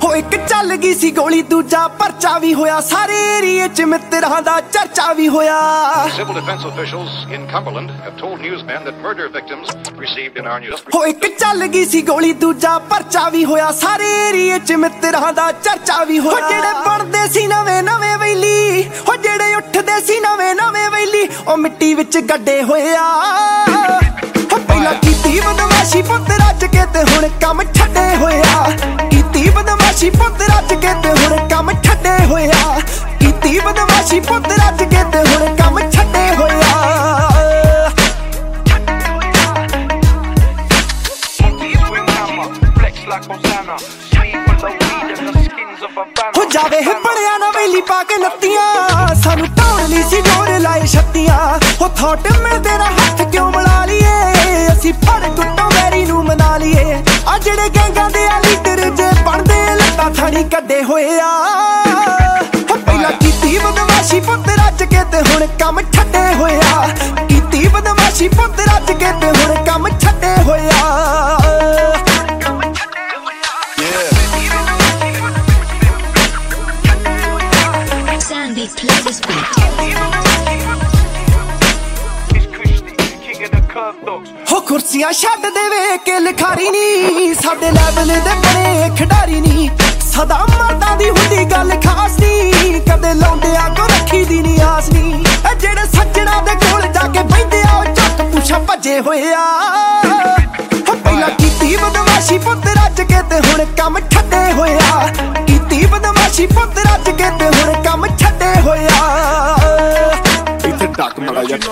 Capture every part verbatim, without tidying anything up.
ਹੋ ਇੱਕ ਚੱਲ ਗਈ ਸੀ ਗੋਲੀ ਦੂਜਾ ਪਰਚਾ ਵੀ ਹੋਇਆ ਸਾਰੇ ਏਰੀਏ ਚ ਮਿੱਤਰਾਂ ਦਾ ਚਰਚਾ ਵੀ ਹੋਇਆ Civil defense officials in Cumberland have told newsmen that murder victims received in our news ਹੋ ਇੱਕ ਚੱਲ ਗਈ ਸੀ ਗੋਲੀ ਦੂਜਾ ਪਰਚਾ ਵੀ ਹੋਇਆ ਸਾਰੇ ਏਰੀਏ ਚ ਮਿੱਤਰਾਂ ਦਾ ਚਰਚਾ ਵੀ ਹੋਇਆ ਜਿਹੜੇ ਬਣਦੇ ਸੀ ਨਵੇਂ ਨਵੇਂ ਵੈਲੀ ਹੋ ਜਿਹੜੇ ਉੱਠਦੇ ਸੀ ਨਵੇਂ ਨਵੇਂ ਵੈਲੀ ਉਹ ਮਿੱਟੀ ਵਿੱਚ ਗੱਡੇ ਹੋਏ ਆ ਪਹਿਲਾਂ ਕੀਤੀ ਬਦਮਾਸ਼ੀ ਪੁੱਤ ਰੱਜ ਕੇ ਤੇ ਹੁਣ ਕੰਮ ਛੱਡੇ ਹੋਇਆ ਕੀਤੀ ਬਦਮਾਸ਼ੀ ਪੁੱਤ ਰੱਜ ਕੇ ਤੇ ਹੁਣ ਕੰਮ ਛੱਡੇ ਹੋਇਆ ਕੀਤੀ ਬਦਮਾਸ਼ੀ ਪੁੱਤ ਰੱਜ ਕੇ ਤੇ ਹੁਣ ਕੰਮ ਛੱਡੇ ਹੋਇਆ ਹੋ ਜਾਵੇ ਬੜਿਆ ਨਾ ਵੇਲੀ ਪਾ ਕੇ ਨੱਤੀਆਂ ਸਾਨੂੰ ਢਾਉਣ ਲਈ ਸੀ ਜੋਰ ਲਾਏ ਛੱਤੀਆਂ ਹੋ ਥੋਟ ਮਿਲਦੇ ਰਾ ਹੱਥ ਕਿਉਂ ਮਿਲਾ ਲਈਏ ਅਸੀਂ ਫੜ ਟੁੱਟੋ ਵੈਰੀ ਨੂੰ ਮਨਾ ਲਈਏ ਆ ਜਿਹੜੇ ਗੈਂਗਾਂ ਦੇ ਆ ਲੀਡਰ ਜੇ ਬਣਦੇ ਲੱਤਾਂ ਥਾਣੀ ਕੱਢੇ ਹੋਏ ਆ ਪਹਿਲਾਂ ਕੀਤੀ ਬਦਮਾਸ਼ੀ ਪੁੱਤ ਰੱਜ ਕੇ ਤੇ ਹੁਣ ਕੰਮ ਛੱਡੇ ਹੋਇਆ ਕੀਤੀ ਬਦਮਾਸ਼ੀ ਪੁੱਤ ਰੱਜ ਕੇ ਤੇ ਹੁਣ ਕੰਮ ਛੱਡੇ ਹੋਇਆ ਹੋ ਕੁਰਸੀਆਂ ਛੱਡ ਦੇਵੇ ਕਿ ਲਿਖਾਰੀ ਨੀ ਸਾਡੇ ਲੈਵਲ ਦੇ ਬੜੇ ਖਿਡਾਰੀ ਨੀ ਸਦਾ ਮਰਦਾਂ ਦੀ ਹੁੰਦੀ ਗੱਲ ਖਾਸ ਨੀ ਕਦੇ ਲਾਉਂਦਿਆਂ ਕੋ ਰੱਖੀ ਦੀ ਨੀ ਆਸ ਨੀ ਇਹ ਜਿਹੜੇ ਸੱਜਣਾ ਦੇ ਕੋਲ ਜਾ ਕੇ ਬੈਠੇ ਆ ਉਹ ਝੱਟ ਪੁੱਛਾ ਭੱਜੇ ਹੋਏ ਆ ਪਹਿਲਾਂ ਕੀਤੀ ਬਦਮਾਸ਼ੀ ਪੁੱਤ ਰੱਜ ਕੇ ਤੇ ਹੁਣ ਕੰਮ ਛੱਡੇ ਹੋਇਆ ਕੀਤੀ ਬਦਮਾਸ਼ੀ ਪੁੱਤ ਰੱਜ ਕੇ ਤੇ ਹੁਣ ਕੰਮ ਛੱਡੇ ਹੋਇਆ ਇੱਥੇ ਡੱਕ ਮੜਾ ਜਾ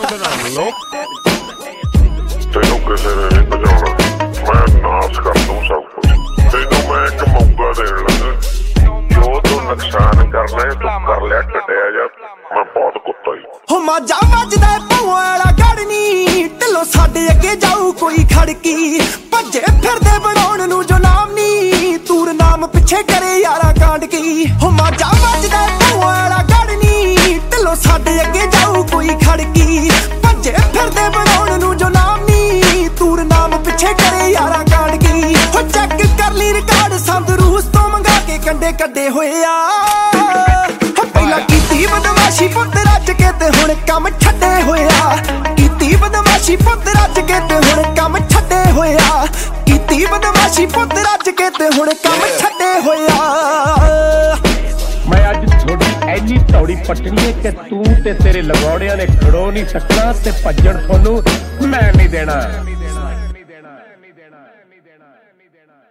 ਤੈਨੂੰ ਕਿਸੇ ਨੇ ਨਹੀਂ ਬਚਾਉਣਾ ਮੈਂ ਨਾਸ ਕਰ ਦੂੰ ਸਭ ਕੁਝ ਤੈਨੂੰ ਮੈਂ ਇੱਕ ਮੌਕਾ ਦੇਣ ਲੱਗਾ ਜੋ ਤੂੰ ਨੁਕਸਾਨ ਕਰਨਾ ਹੈ ਤੂੰ ਕਰ ਲਿਆ ਕੱਟਿਆ ਜਾ ਮੈਂ ਬਹੁਤ ਕੁੱਤਾ ਹੀ ਹੋ ਮਾਜਾ ਵੱਜਦਾ ਭੂਆ ਵਾਲਾ ਗੜਨੀ ਢਿੱਲੋਂ ਸਾਡੇ ਅੱਗੇ ਜਾਊ ਕੋਈ ਖੜਕੀ ਭੱਜੇ ਫਿਰਦੇ ਬਣਾਉਣ ਨੂੰ ਜੋ ਨਾਮ ਨੀ ਤੂਰ ਨਾਮ ਪਿੱਛੇ ਕਰੇ ਯਾਰਾ ਕਾਂਡ ਕੀ ਹੋ ਮਾਜਾ ਵੱਜਦਾ ਭੂਆ ਵਾਲਾ ਗੜਨੀ ਢਿੱਲੋਂ ਸਾਡੇ ਅੱਗੇ ਜਾਊ ਕੋਈ ਖੜਕੀ ਭੱਜੇ ਫਿਰਦੇ ਬਣਾਉਣ ਨੂੰ ਜੋ ਨਾਮ ਨੀ ਤੂਰ ਨਾਮ ਪਿੱਛੇ ਕਰੇ ਯਾਰਾ ਕਾਂਡ ਕੀ ਹੋ ਚੈੱਕ ਕਰ ਲਈ ਰਿਕਾਰਡ ਸੰਦ ਰੂਸ ਤੋਂ ਮੰਗਾ ਕੇ ਕੰਡੇ ਕੱਢੇ ਹੋਏ ਆ ਪਹਿਲਾਂ ਕੀਤੀ ਬਦਮਾਸ਼ੀ ਪੁੱਤ ਰੱਜ ਕੇ ਤੇ ਹੁਣ ਕੰਮ ਛੱਡੇ ਹੋਇਆ ਕੀਤੀ ਬਦਮਾਸ਼ੀ ਪੁੱਤ ਰੱਜ ਕੇ ਤੇ ਹੁਣ ਕੰਮ ਛੱਡੇ ਹੋਇਆ ਕੀਤੀ ਬਦਮਾਸ਼ੀ ਪੁੱਤ ਰੱਜ ਕੇ ਤੇ ਹੁਣ ਕੰਮ ਛੱਡੇ ਹੋਇਆ ਮੈਂ ਅੱਜ ਥੋੜੀ ਐਨੀ ਤੌੜੀ ਪਟਣੀ ਹੈ ਕਿ ਤੂੰ ਤੇ ਤੇਰੇ ਲਗੌੜਿਆਂ ਨੇ ਖੜੋ ਨਹੀਂ ਸਕਣਾ ਤੇ ਭੱਜਣ ਤੁਹਾਨੂੰ ਮੈਂ ਨਹੀਂ ਦੇਣਾ।